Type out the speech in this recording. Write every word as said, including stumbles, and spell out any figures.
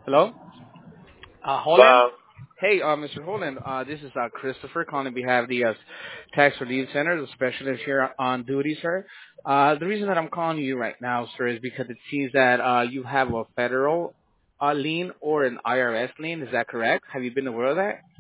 Hello? Uh, Holland? Well, Hey, uh, mister Holland, uh, this is uh, Christopher calling on behalf of the uh, Tax Relief Center, the specialist here on duty, sir. Uh, the reason that I'm calling you right now, sir, is because it seems that uh, you have a federal uh, lien or an I R S lien. Is that correct? Have you been aware of that?